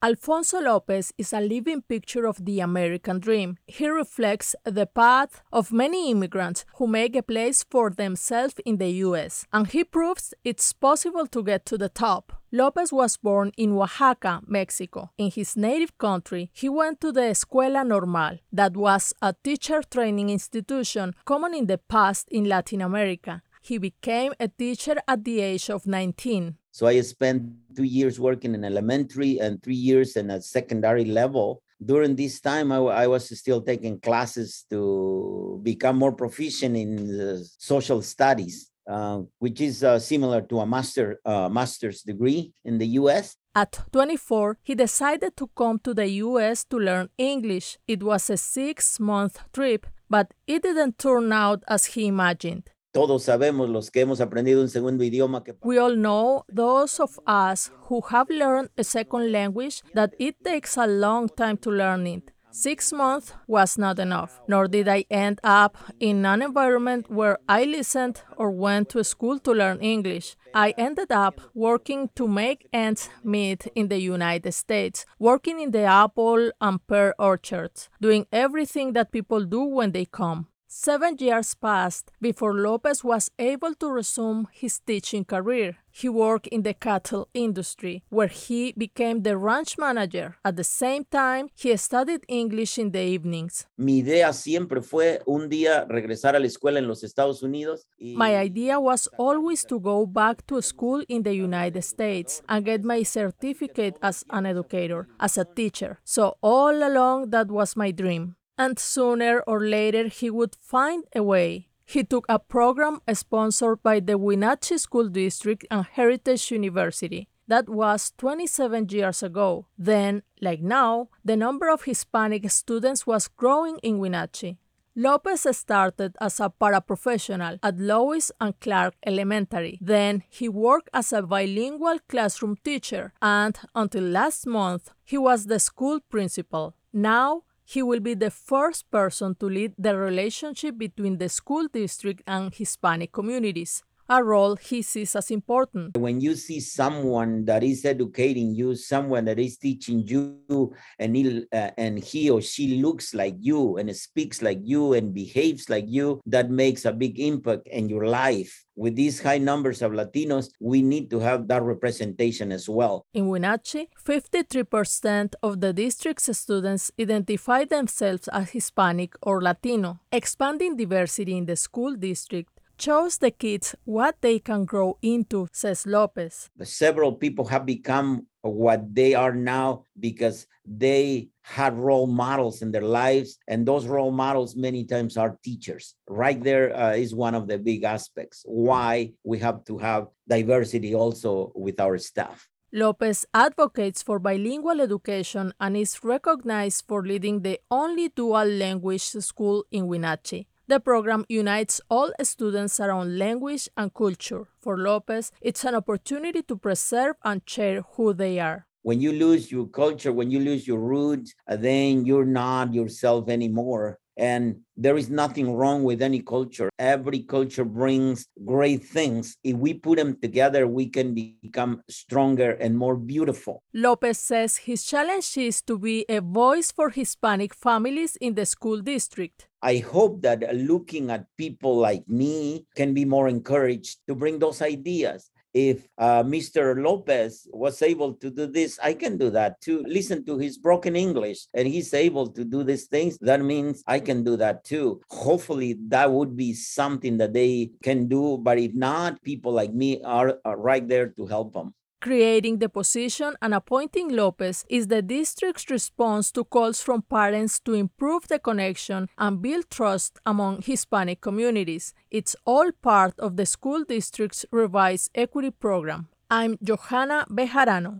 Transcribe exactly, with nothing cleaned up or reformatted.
Alfonso Lopez is a living picture of the American dream. He reflects the path of many immigrants who make a place for themselves in the U S, and he proves it's possible to get to the top. Lopez was born in Oaxaca, Mexico. In his native country, he went to the Escuela Normal, that was a teacher training institution common in the past in Latin America. He became a teacher at the age of nineteen. So I spent two years working in elementary and three years in a secondary level. During this time, I, I was still taking classes to become more proficient in uh, social studies, uh, which is uh, similar to a master uh, master's degree in the U S. At twenty-four, he decided to come to the U S to learn English. It was a six-month trip, but it didn't turn out as he imagined. Todos sabemos, los que hemos aprendido un segundo idioma, que We all know, those of us who have learned a second language, that it takes a long time to learn it. Six months was not enough, nor did I end up in an environment where I listened or went to school to learn English. I ended up working to make ends meet in the United States, working in the apple and pear orchards, doing everything that people do when they come. Seven years passed before Lopez was able to resume his teaching career. He worked in the cattle industry, where he became the ranch manager. At the same time, he studied English in the evenings. Mi idea siempre fue un día regresar a la escuela en los Estados Unidos. Y... My idea was always to go back to school in the United States and get my certificate as an educator, as a teacher. So all along, that was my dream. And sooner or later, he would find a way. He took a program sponsored by the Wenatchee School District and Heritage University. That was twenty-seven years ago. Then, like now, the number of Hispanic students was growing in Wenatchee. Lopez started as a paraprofessional at Lois and Clark Elementary. Then he worked as a bilingual classroom teacher, and until last month, he was the school principal. Now, he will be the first person to lead the relationship between the school district and Hispanic communities, a role he sees as important. When you see someone that is educating you, someone that is teaching you, and he, uh, and he or she looks like you and speaks like you and behaves like you, that makes a big impact in your life. With these high numbers of Latinos, we need to have that representation as well. In Wenatchee, fifty-three percent of the district's students identify themselves as Hispanic or Latino. Expanding diversity in the school district shows the kids what they can grow into, says Lopez. Several people have become what they are now because they had role models in their lives, and those role models many times are teachers. Right there uh, is one of the big aspects why we have to have diversity also with our staff. Lopez advocates for bilingual education and is recognized for leading the only dual language school in Wenatchee. The program unites all students around language and culture. For Lopez, it's an opportunity to preserve and share who they are. When you lose your culture, when you lose your roots, then you're not yourself anymore. And there is nothing wrong with any culture. Every culture brings great things. If we put them together, we can become stronger and more beautiful. Lopez says his challenge is to be a voice for Hispanic families in the school district. I hope that looking at people like me can be more encouraged to bring those ideas. If uh, Mister Lopez was able to do this, I can do that too. Listen to his broken English, and he's able to do these things. That means I can do that too. Hopefully, that would be something that they can do. But if not, people like me are, are right there to help them. Creating the position and appointing Lopez is the district's response to calls from parents to improve the connection and build trust among Hispanic communities. It's all part of the school district's revised equity program. I'm Johanna Bejarano.